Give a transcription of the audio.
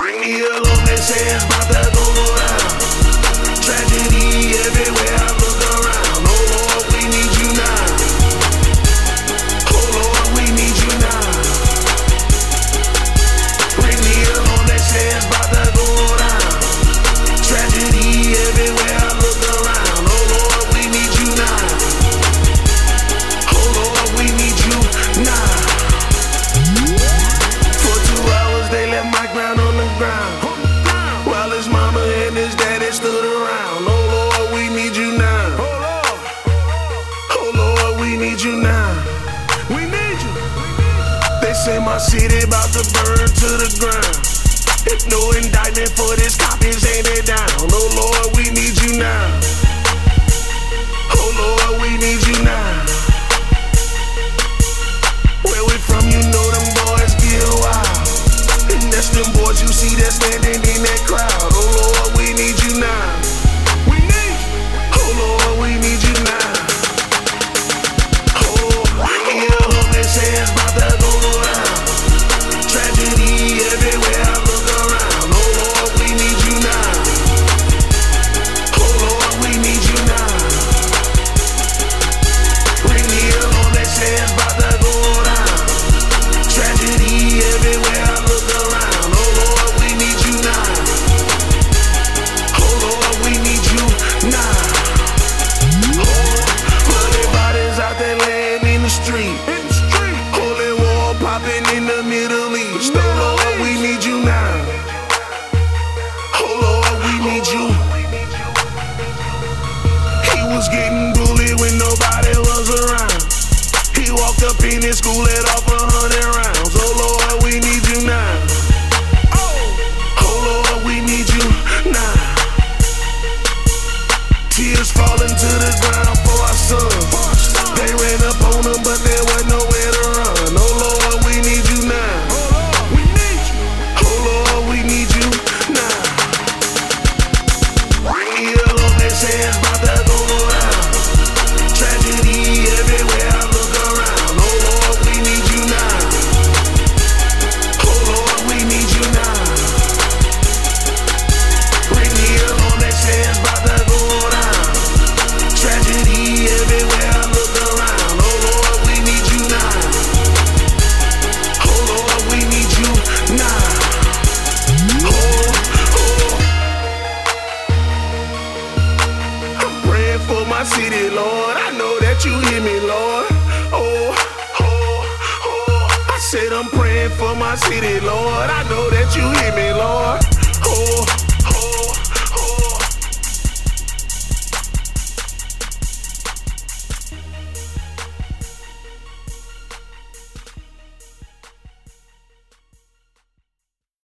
Bring the alarm, they say it's about to go down. Tragedy everywhere I look around. Oh Lord, we need you now. Oh Lord, we need you now. Bring the alarm, they say it's about to go down. Tragedy everywhere I look around. Oh Lord, we need you now. Oh Lord, we need you now. For 2 hours they left Mike Brown on the ground, while his mama and his daddy stood around. Oh Lord, we need you now. Oh Lord, we need you now. We need you. They say my city about to burn to the ground. If no indictment for this cop is handed down. Oh Lord, we need you now. Oh Lord, we need you now. Where we from, you know them boys get wild. And that's them boys you see that standing in that crowd. Oh Lord, we need you now. We need you. Oh Lord, we need you now. Oh, yeah, they say it's about to go down. Tragedy everywhere I look around. Oh Lord, we need you now. Oh Lord, we need you now. Bring the alarm, they say it's about to go down. Tragedy everywhere I look around. Oh Lord, we need you now. Oh Lord, we need you now. Oh, bloody bodies out there laying in the street. Holy war popping in the Middle East. Oh Lord, we need you now. Oh Lord, we need you. He was getting bullied when nobody was around. He walked up in his school, let off 100 rounds. Oh Lord, we need you now. Oh Lord, we need you now. Tears falling to the ground for our sons. They ran up on them, but there was nowhere to run. Oh Lord, we need you now. Oh Lord, we need you now. Bring the alarm, they say it's about to go down. Tragedy everywhere I look around. Oh Lord, we need you now. Oh Lord, we need you now. Bring the alarm, they say it's about to go down. Tragedy everywhere I look around. Oh Lord, we need you now. Oh Lord, we need you now. I'm praying for my city, Lord. I know that you hear me, Lord. I said I'm praying for my city, Lord. I know that you hear me, Lord.